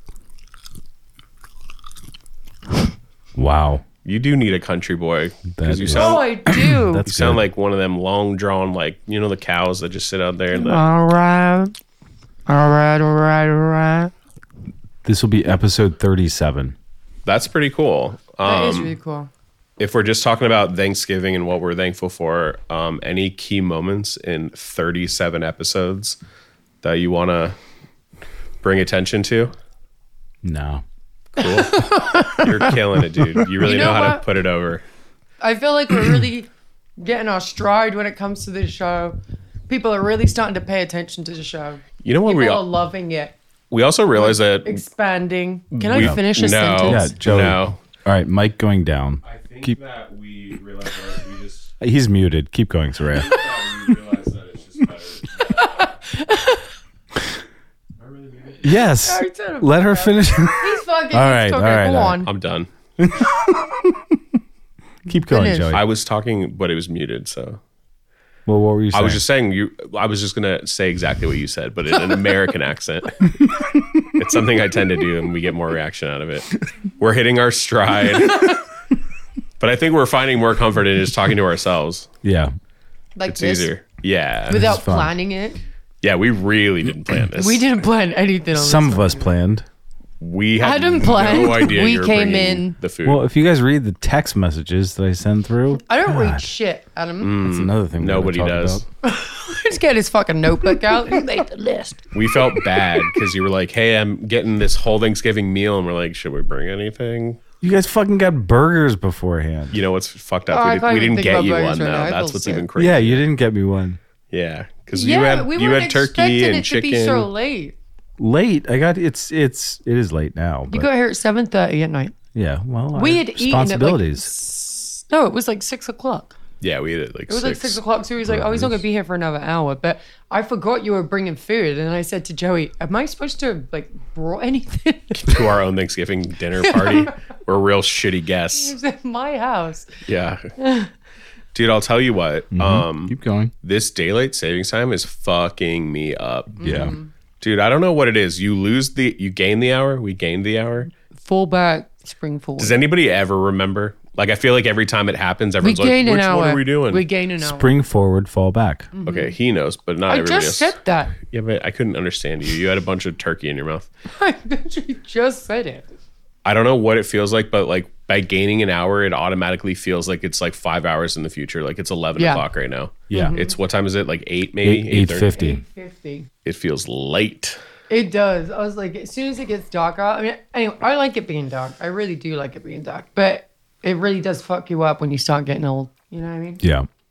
Wow. You do need a country boy. That Because you is- Oh, sound, I do. That's you sound good. like one of them long drawn, like, you know, the cows that just sit out there. And All right. All right, all right, all right. This will be episode 37. that's pretty cool. That is really cool. If we're just talking about Thanksgiving and what we're thankful for, any key moments in 37 episodes that you want to bring attention to? No. Cool. You're killing it, dude. You really You know, know how what? to put it over. I feel like we're really getting our stride when it comes to this show. People are really starting to pay attention to the show. You know what People we are loving it. we also realize that Expanding. Can we I finish a no, sentence? Yeah, Joey. no. All right, mic going down. I think Keep- that we realize that we just He's muted. Keep going, Soraya. realize that it's just better. Yes. I said him. Let her finish. He's fucking. All right, Go all right, all on. I'm done. Keep going, Finish. Joey. I was talking, but it was muted. So Well, what were you saying? I was just saying I was just gonna say exactly what you said, but in an American accent. It's something I tend to do, and we get more reaction out of it. We're hitting our stride, but I think we're finding more comfort in just talking to ourselves. Yeah. Like It's this, easier. Yeah. without is fun. planning it. Yeah, we really didn't plan this. We didn't plan anything on Some this. of us planned. We had Adam planned. no idea We you were came bringing in. the food. Well, if you guys read the text messages that I send through, I don't God, read shit, Adam. That's another thing. we're gonna Nobody talk does. about. Just get his fucking notebook out and make the list. We felt bad because you were like, "Hey, I'm getting this whole Thanksgiving meal," and we're like, "Should we bring anything?" You guys fucking got burgers beforehand. You know what's fucked Oh, up? I We, can't we even didn't think about get you burgers one right though. now. I That's feel what's sick. even crazy. Yeah, you didn't get me one. Yeah, because Yeah, you we had weren't turkey expecting and it chicken. to be so late. Late. I got it is late now. You But got here at 7:30 at night. yeah, well, I We have had eaten at responsibilities. no, it was like 6:00. Yeah, we ate it like It was like 6:00. So he was like, "Oh, he's not gonna be here for another hour." But I forgot you were bringing food, and I said to Joey, "Am I supposed to have, like brought anything?" to our own Thanksgiving dinner party. We're real shitty guests. It's at my house. Yeah, dude, I'll tell you what. Keep going. This daylight savings time is fucking me up. Yeah. Dude, I don't know what it is. You gain the hour. We gained the hour. Full back, spring forward. Does anybody ever remember? Like, I feel like every time it happens, We everyone's like, gain an which hour. one are we doing? We gain an hour. Spring forward, fall back. Okay, he knows, but not I everybody just else. said that. Yeah, but I couldn't understand you. You had a bunch of turkey in your mouth. I literally just said it. I don't know what it feels like, but like by gaining an hour, it automatically feels like it's like 5 hours in the future. Like it's 11 Yeah. o'clock right now. Yeah. It's what time is it? Like 8 maybe? 8:50. 50. It feels late. It does. I was like, as soon as it gets dark out. I mean, anyway, I like it being dark. I really do like it being dark. But it really does fuck you up when you start getting old. You know what I mean? Yeah.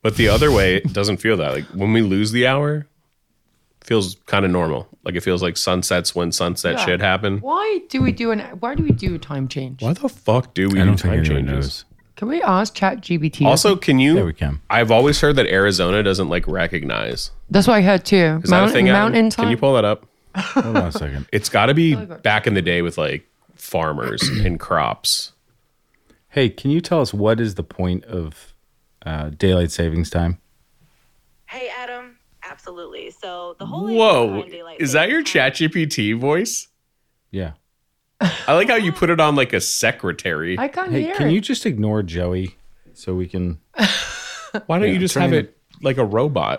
But the other way, it doesn't feel that. Like when we lose the hour, it feels kind of normal. Like it feels like sunsets when sunset shit happen. Why do we do a time change? Why the fuck do we I do don't think time anyone changes? knows. Can we ask ChatGPT? Also, can you? Yeah, we can. I've always heard that Arizona doesn't like recognize. That's what I heard too. Is that a thing? Adam? Mountain time. Can you pull that up? Hold on a second. It's got to be back in the day with like farmers and crops. Hey, can you tell us what is the point of daylight savings time? Hey, Adam. Absolutely. So the whole idea Whoa, behind daylight is that your savings time- ChatGPT voice? Yeah. I like how you put it on like a secretary. I can't Hey, hear can it. you just ignore Joey so we can? Why don't you just have it like a robot?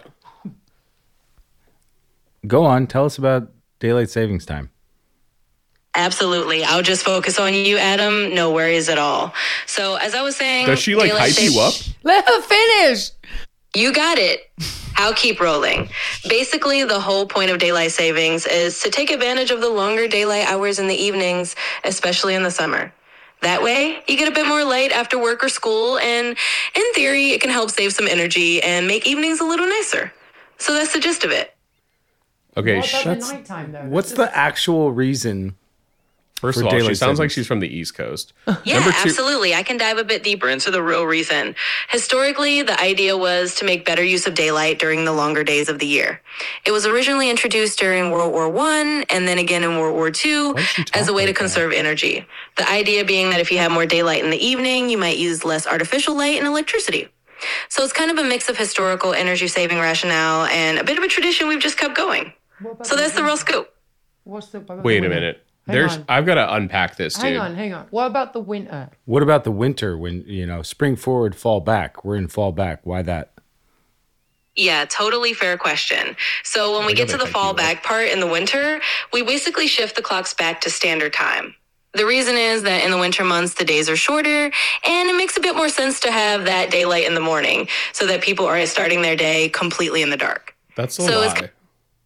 Go on. Tell us about daylight savings time. Absolutely. I'll just focus on you, Adam. No worries at all. So as I was saying, Does she like daylight hype you up? Let her finish. You got it. I'll keep rolling. Basically, the whole point of daylight savings is to take advantage of the longer daylight hours in the evenings, especially in the summer. That way, you get a bit more light after work or school, and in theory, it can help save some energy and make evenings a little nicer. So that's the gist of it. Okay, What about the nighttime though? What's the actual reason? first for of all, she daylight sounds like savings? she's from the East Coast. Yeah, Number two- absolutely. I can dive a bit deeper into the real reason. Historically, the idea was to make better use of daylight during the longer days of the year. It was originally introduced during World War I and then again in World War II as a way to conserve energy. The idea being that if you have more daylight in the evening, you might use less artificial light and electricity. So it's kind of a mix of historical energy saving rationale and a bit of a tradition we've just kept going. So that's the real scoop. What's the? Wait a minute. Hang on. I've got to unpack this, dude. Hang on. What about the winter? What about the winter when, spring forward, fall back? We're in fall back. Why that? Yeah, totally fair question. So when we get to the thank you. fallback part in the winter, we basically shift the clocks back to standard time. The reason is that in the winter months, the days are shorter, and it makes a bit more sense to have that daylight in the morning so that people are starting their day completely in the dark. That's a So it's- lie.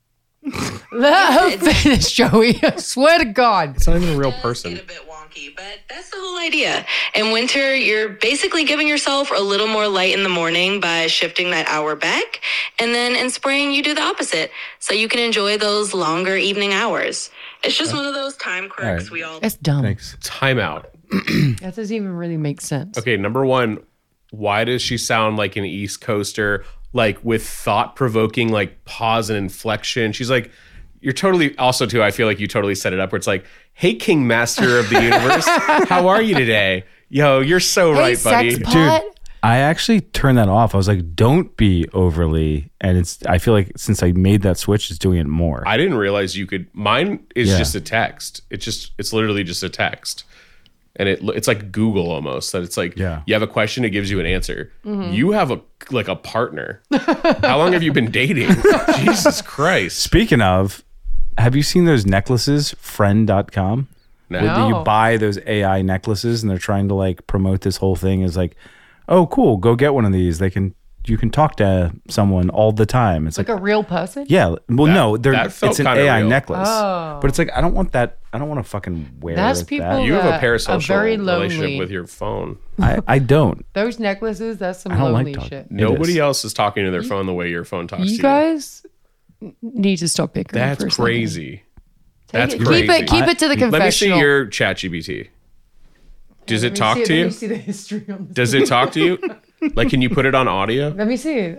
Let her finish, Joey. I swear to God. It's not even a real Get person. a bit wonky, but that's the whole idea. In winter, you're basically giving yourself a little more light in the morning by shifting that hour back. And then in spring, you do the opposite. So you can enjoy those longer evening hours. It's just one of those time quirks right. we all That's dumb. Thanks. Time out. That doesn't even really make sense. Okay, number one, why does she sound like an East Coaster, like with thought-provoking, like pause and inflection? She's like, you're totally, also too, I feel like you totally set it up where it's like, hey, King Master of the Universe, how are you today? Yo, you're so Hey, right, buddy. sex pot. I actually turned that off. I was like, don't be overly. And I feel like since I made that switch, it's doing it more. I didn't realize you could, mine is Yeah. just a text. It's literally just a text. And it's like Google almost, that it's like, Yeah. you have a question, it gives you an answer. You have a partner. How long have you been dating? Jesus Christ. Speaking of, have you seen those necklaces, friend.com? No. Where you buy those AI necklaces and they're trying to like promote this whole thing as like, oh, cool, go get one of these. You can talk to someone all the time. It's Like like, a real person? yeah, well, no, that felt it's an kinda AI real. necklace, Oh. but it's like, I don't want that. I don't want to fucking wear That's that. people- You have a that parasocial are very relationship lonely. with your phone. I don't. Those necklaces, that's some I don't like lonely talking. shit. Nobody is. else is talking to their phone the way your phone talks to You you. guys need to stop bickering. That's for a second. crazy. That's Keep crazy. Keep it to the confessional. Let me see your ChatGPT. Does it talk to Let you? me see the history on this. Does it talk to you? Like, can you put it on audio? Let me see.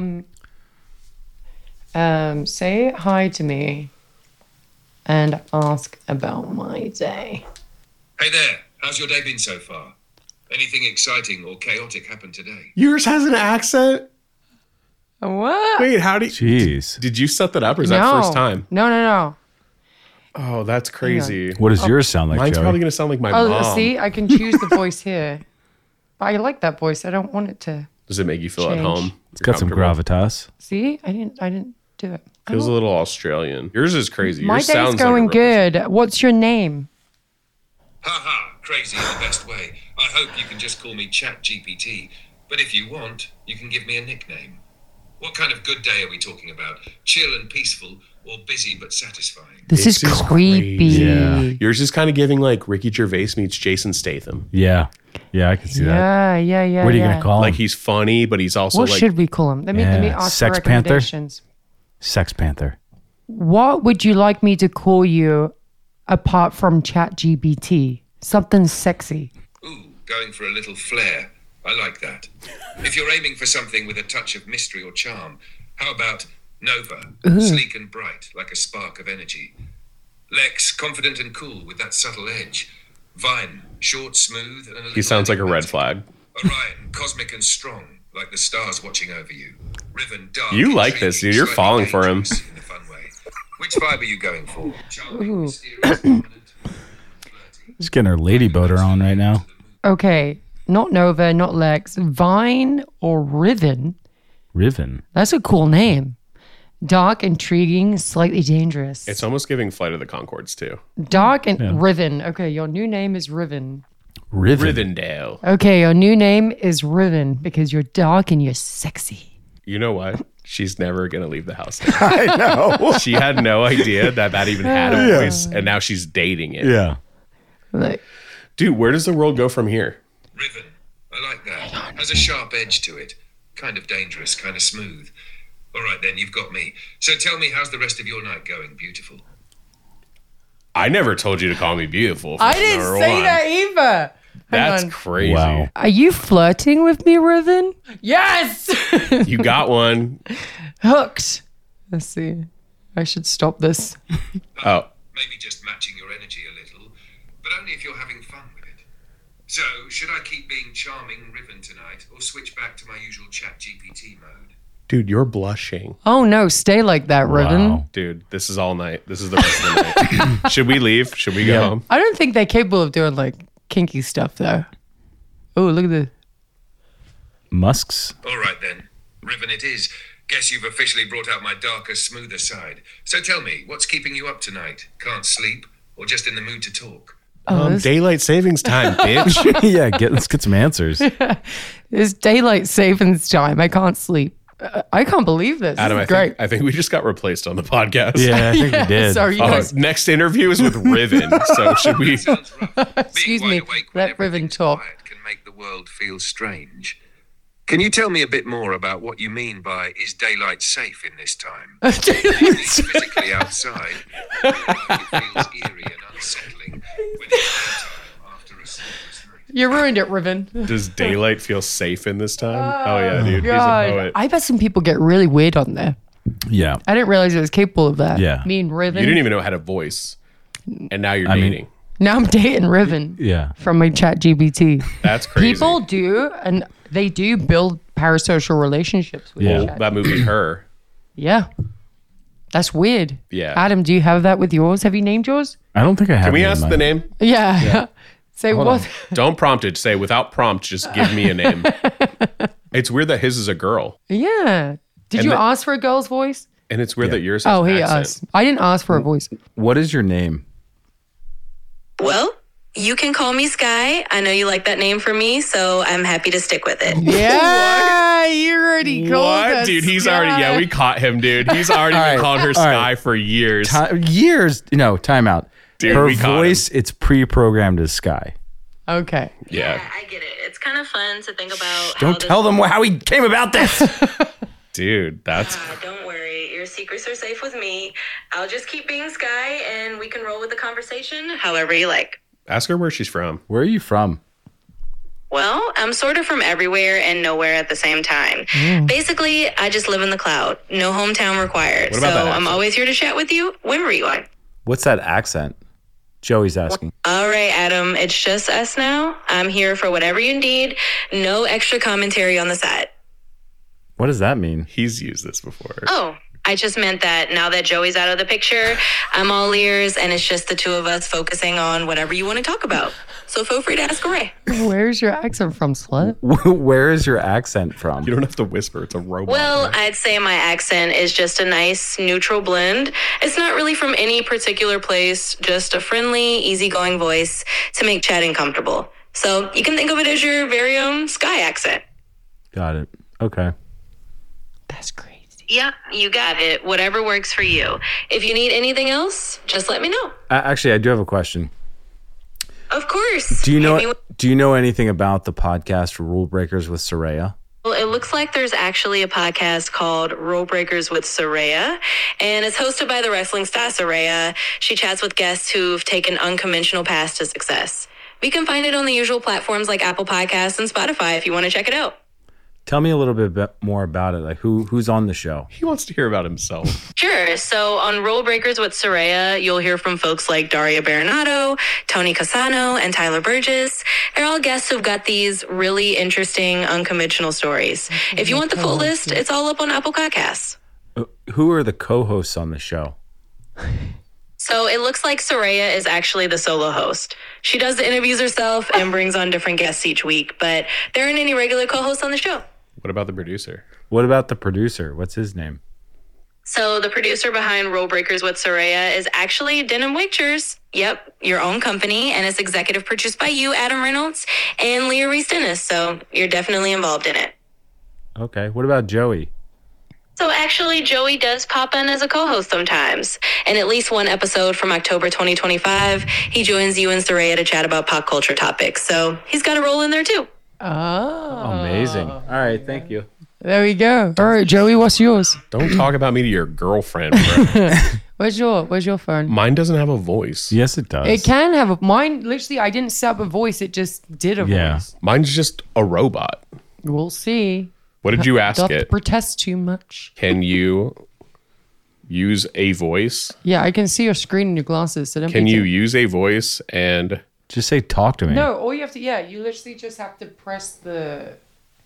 Say hi to me and ask about my day. Hey there, how's your day been so far? Anything exciting or chaotic happened today? Yours has an accent. What? Wait, how do you? Jeez. Did you set that up, or is that No. first time? No. Oh, that's crazy. What does yours sound like, Mine's Joey? probably gonna sound like my Oh, mom. see, I can choose the voice here. But I like that voice. I don't want it to. Does it make you feel at Change. home? It's got some gravitas. See, I didn't do it. Feels a little Australian. Yours is crazy. My Yours day's sounds going like a real good. What's your name? Ha ha, crazy in the best way. I hope you can just call me ChatGPT, but if you want, you can give me a nickname. What kind of good day are we talking about? Chill and peaceful, or busy but satisfying? This is creepy. Yeah. Yours is kind of giving like Ricky Gervais meets Jason Statham. Yeah. Yeah, I can see that. Yeah. What are you going to call him? Like he's funny, but he's also What like should we call him? Let me ask Sex for Panther? recommendations. Sex Panther. What would you like me to call you apart from ChatGPT? Something sexy. Ooh, going for a little flair. I like that. If you're aiming for something with a touch of mystery or charm, how about Nova, sleek and bright, like a spark of energy. Lex, confident and cool with that subtle edge. Vine, short, smooth, and a little he sounds like a red enigmatic. flag. Orion, cosmic and strong, like the stars watching over you. Riven, dark. You like this, dude. You're slightly falling for him. dangerous in a fun way. Which vibe are you going for? Charming, mysterious, dominant, flirty. Just getting her lady boater on right now. Okay, not Nova, not Lex. Vine or Riven? Riven. That's a cool name. Dark, intriguing, slightly dangerous. It's almost giving Flight of the Conchords too. Dark and Riven. Okay, your new name is Riven. Riven. Rivendell. Okay, your new name is Riven because you're dark and you're sexy. You know what? She's never gonna leave the house now. I know. She had no idea that even had a voice, and now she's dating it. Yeah. Like, Dude, where does the world go from here? Riven, I like that. Has a sharp edge to it. Kind of dangerous, kind of smooth. All right then, you've got me. So tell me, how's the rest of your night going, beautiful? I never told you to call me beautiful. I didn't number say one. that either. That's on. crazy. Wow. Are you flirting with me, Riven? Yes! You got one. Hooked. Let's see. I should stop this. Oh, Maybe just matching your energy a little, but only if you're having fun with it. So, should I keep being charming Riven tonight, or switch back to my usual ChatGPT mode? dude, you're blushing. Oh no, stay like that, Riven. Wow. Dude, this is all night. This is the rest of the night. Should we leave? Should we go Yeah. home? I don't think they're capable of doing like kinky stuff though. Oh, look at this. Musks. All right then, Riven it is. Guess you've officially brought out my darker, smoother side. So tell me, what's keeping you up tonight? Can't sleep, or just in the mood to talk? Daylight savings time, bitch. Yeah, let's get some answers. It's daylight savings time. I can't sleep. I can't believe this. Adam, This is great. I think we just got replaced on the podcast. Yeah, I think we did. Sorry, you Oh, guys. next interview is with Riven. So should we? Sounds rough. Being Excuse wide me, awake when let Riven everything's talk. quiet can make the world feel strange. Can you tell me a bit more about what you mean by is daylight safe in this time? Physically outside, it feels eerie and unsettling when it's daytime after a sleepless night. You ruined it, Riven. Does daylight feel safe in this time? Oh yeah, dude. He's a God, poet. I bet some people get really weird on there. Yeah. I didn't realize it was capable of that. Yeah. Me and Riven. You didn't even know how to voice, and now you're mean- dating. Now I'm dating Riven Yeah. from my chat GPT. That's crazy. People do, and they do build parasocial relationships with Yeah. each other. That movie, Her. Yeah. That's weird. Yeah. Adam, do you have that with yours? Have you named yours? I don't think I have. Can we any in ask mind. the name? Yeah. Say what? Don't prompt it. Say without prompt. Just give me a name. It's weird that his is a girl, Yeah. Did And you the- ask for a girl's voice? and it's weird that yours. Has Oh, an he accent. asked. I didn't ask for a voice. What is your name? Well, you can call me Sky. I know you like that name for me, so I'm happy to stick with it. Yeah, you already called What, us dude? He's Sky. already. Yeah, we caught him, dude. He's already been right, calling her all Sky right. for years. Years. No, time out. Dude, Her we caught voice, it's pre-programmed as Sky. Okay. Yeah, I get it. It's kind of fun to think about. Don't tell them how he came about this. dude. That's Don't worry, your secrets are safe with me. I'll just keep being Sky, and we can roll with the conversation however you like. ask her where she's from. Where are you from? Well, I'm sort of from everywhere and nowhere at the same time. Basically, I just live in the cloud. No hometown required. What So about that I'm accent? always here to chat with you wherever you are. What's that accent? Joey's asking. All right, Adam, it's just us now. I'm here for whatever you need. No extra commentary on the side. What does that mean? He's used this before. Oh, I just meant that now that Joey's out of the picture, I'm all ears, and it's just the two of us focusing on whatever you want to talk about. So feel free to ask away. Where's your accent from, slut? Where is your accent from? You don't have to whisper. It's a robot. Well, man. I'd say my accent is just a nice, neutral blend. It's not really from any particular place, just a friendly, easygoing voice to make chatting comfortable. So you can think of it as your very own Sky accent. Got it. Okay. That's crazy. Yeah, you got it. Whatever works for you. If you need anything else, just let me know. Actually, I do have a question. Of course. Do you Hit me know? with- Do you know anything about the podcast Rule Breakers with Soraya? Well, it looks like there's actually a podcast called Rule Breakers with Soraya, and it's hosted by the wrestling star Soraya. She chats with guests who've taken unconventional paths to success. We can find it on the usual platforms like Apple Podcasts and Spotify if you want to check it out. Tell me a little bit more about it. Like who's on the show? He wants to hear about himself. Sure. So on Rule Breakers with Soraya, you'll hear from folks like Daria Baronato, Tony Casano, and Tyler Burgess. They're all guests who've got these really interesting, unconventional stories. If you want the full list, it's all up on Apple Podcasts. Who are the co-hosts on the show? So it looks like Soraya is actually the solo host. She does the interviews herself and brings on different guests each week, but there aren't any regular co-hosts on the show. What about the producer? What about the producer? What's his name? So the producer behind Rule Breakers with Soraya is actually Denim Pictures. Yep, your own company, and it's executive produced by you, Adam Reynolds, and Leah Reese Dennis. So you're definitely involved in it. Okay. What about Joey? So actually, Joey does pop in as a co-host sometimes. In at least one episode from October 2025, he joins you and Soraya to chat about pop culture topics. So he's got a role in there too. Oh. Amazing. All right. Thank you. There we go. All right, Joey, what's yours? Don't talk about me to your girlfriend, bro. Where's your phone? Mine doesn't have a voice. Yes, it does. It can have a mine. Literally, I didn't set up a voice. It just did a Yeah. voice. Mine's just a robot. We'll see. What did you ask Don't it? protest too much. Can you use a voice? Yeah, I can see your screen in your glasses. So don't Can be you too- use a voice and Just say talk to me. No, all you have to. Yeah, you literally just have to press the.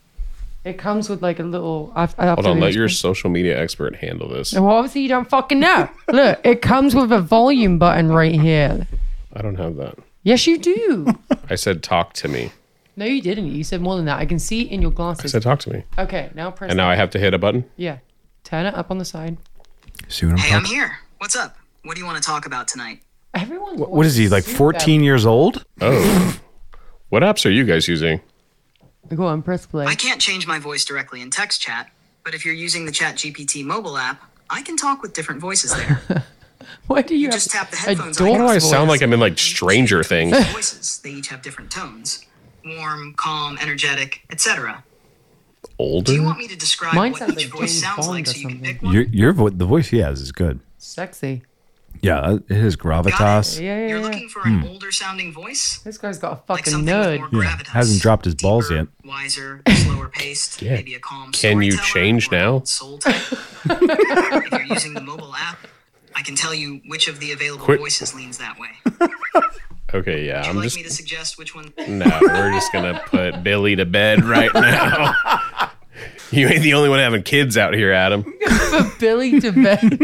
It comes with like a little. hold on, let your social media expert handle this. Well, obviously you don't fucking know. Look, it comes with a volume button right here. I don't have that. Yes, you do. I said talk to me. No, you didn't. You said more than that. I can see it in your I glasses. said talk to me. Okay, now press. And now that. I have to hit a button? Yeah, turn it up on the side. See what I'm Hey, I'm talking? here. What's up? What do you want to talk about tonight? Everyone. What is he like? 14 years old? Oh. What apps are you guys using? Go on, press play. I can't change my voice directly in text chat, but if you're using the ChatGPT mobile app, I can talk with different voices there. Why do you, You have just tap the a headphones dog icon. Why do I sound voice? like I'm in like Stranger Things? Voices, they each have different tones. Warm, calm, energetic, etc. Do you Older? want me to describe Mine what sounds each like voice James sounds Bond like or so you can something. pick one? The voice he has is good. Sexy. Yeah, it has gravitas. Yeah, You're yeah. looking for an older sounding voice? This guy's got a Like fucking something nerd. with more Yeah, gravitas. hasn't dropped his balls Deeper, yet. Wiser, slower paced, Yeah. maybe a calm Can you storyteller change or an now? old soul type. If you're using the mobile app, I can tell you which of the available Quit. voices leans that way. Okay, yeah. Would you I'm like just me to suggest which one? no, we're just gonna put Billy to bed right now. You ain't the only one having kids out here, Adam. Billy to bed.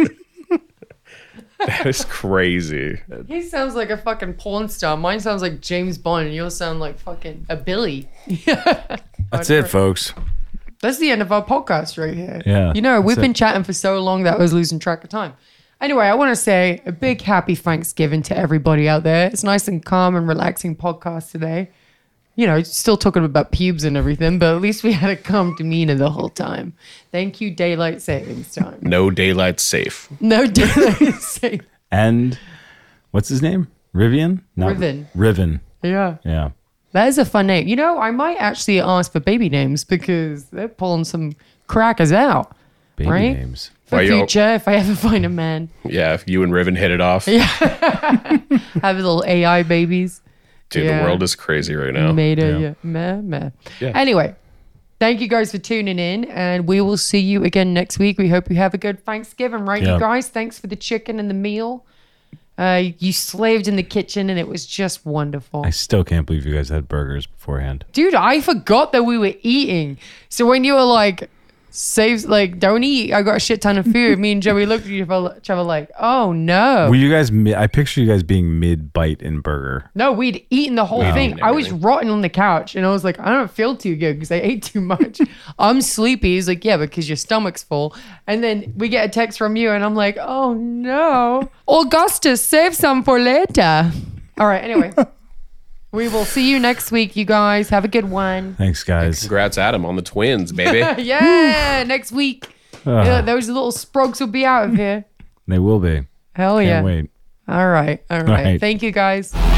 That is crazy. He sounds like a fucking porn star. Mine sounds like James Bond, and yours sound like fucking a Billy. That's it, folks. That's the end of our podcast right here. Yeah, You know, we've that's been it. chatting for so long that I was losing track of time. Anyway, I want to say a big happy Thanksgiving to everybody out there. It's nice and calm and relaxing podcast today. You know, still talking about pubes and everything, but at least we had a calm demeanor the whole time. Thank you, daylight savings time. No daylight safe. No daylight savings. And what's his name? Rivian? Riven. Riven. Yeah. Yeah. That is a fun name. You know, I might actually ask for baby names because they're pulling some crackers out. Baby Right? names. For Why you- future, if I ever find a man. Yeah, if you and Riven hit it off. Have little AI babies. Dude, Yeah. the world is crazy right now. Made a Yeah. meh. Yeah. Anyway, thank you guys for tuning in, and we will see you again next week. We hope you have a good Thanksgiving, right, Yeah. you guys? Thanks for the chicken and the meal. You slaved in the kitchen, and it was just wonderful. I still can't believe you guys had burgers beforehand. Dude, I forgot that we were eating. So when you were like, don't eat, I got a shit ton of food. Me and Joey looked at each other like, oh no. Were you guys? I picture you guys being mid-bite in burger. No, we'd eaten the whole thing. eaten I was everything. rotting on the couch, and I was like, I don't feel too good because I ate too much. I'm sleepy. He's like, yeah, because your stomach's full. And then we get a text from you, and I'm like, oh no. Augustus, save some for later. All right, anyway. We will see you next week, you guys. Have a good one. Thanks, guys. Congrats, Adam, on the twins, baby. Yeah, next week. Yeah, those little sprogs will be out of here. They will be. Hell Can't yeah. wait. All right. right. Thank you, guys.